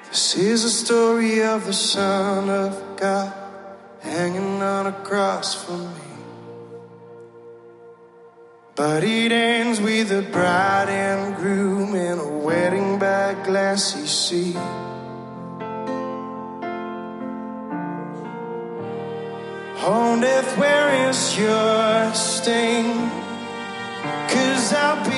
This is a story of the Son of God hanging on a cross for me. But it ends with a bride and groom in a wedding by glassy sea. Oh, death, where is your sting? 'Cause I'll be